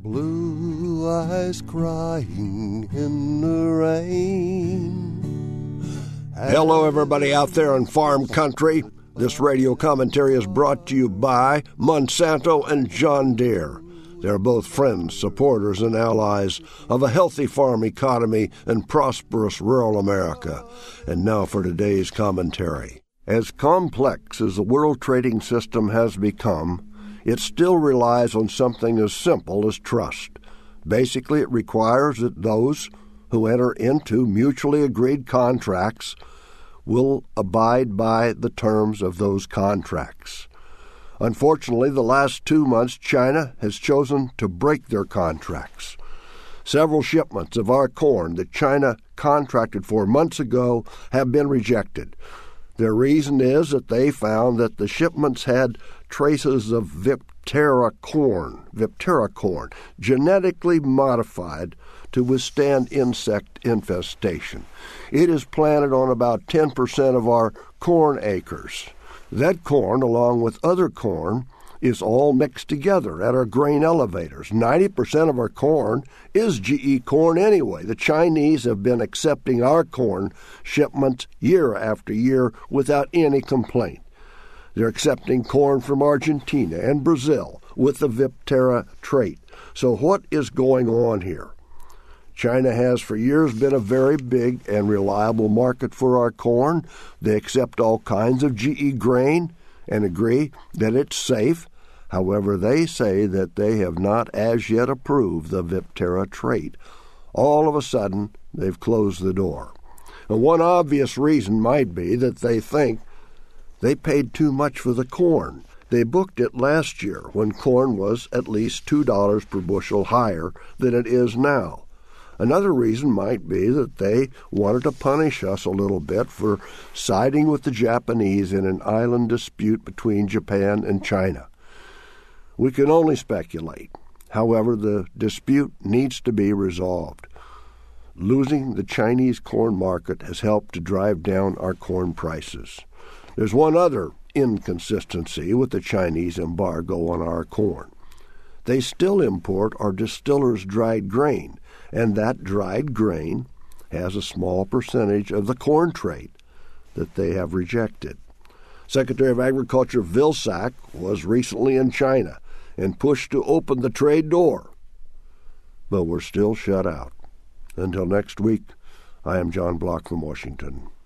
Blue eyes crying in the rain. Hello, everybody out there in farm country. This radio commentary is brought to you by Monsanto and John Deere. They're both friends, supporters, and allies of a healthy farm economy and prosperous rural America. And now for today's commentary. As complex as the world trading system has become, it still relies on something as simple as trust. Basically, it requires that those who enter into mutually agreed contracts will abide by the terms of those contracts. Unfortunately, the last 2 months, China has chosen to break their contracts. Several shipments of our corn that China contracted for months ago have been rejected. Their reason is that they found that the shipments had traces of Viptera corn, genetically modified to withstand insect infestation. It is planted on about 10% of our corn acres. That corn, along with other corn, is all mixed together at our grain elevators. 90% of our corn is GE corn anyway. The Chinese have been accepting our corn shipments year after year without any complaint. They're accepting corn from Argentina and Brazil with the Viptera trait. So what is going on here? China has for years been a very big and reliable market for our corn. They accept all kinds of GE grain and agree that it's safe. However, they say that they have not as yet approved the Viptera trait. All of a sudden, they've closed the door. And one obvious reason might be that they think they paid too much for the corn. They booked it last year when corn was at least $2 per bushel higher than it is now. Another reason might be that they wanted to punish us a little bit for siding with the Japanese in an island dispute between Japan and China. We can only speculate. However, the dispute needs to be resolved. Losing the Chinese corn market has helped to drive down our corn prices. There's one other inconsistency with the Chinese embargo on our corn. They still import our distillers' dried grain, and that dried grain has a small percentage of the corn trait that they have rejected. Secretary of Agriculture Vilsack was recently in China and pushed to open the trade door, but we're still shut out. Until next week, I am John Block from Washington.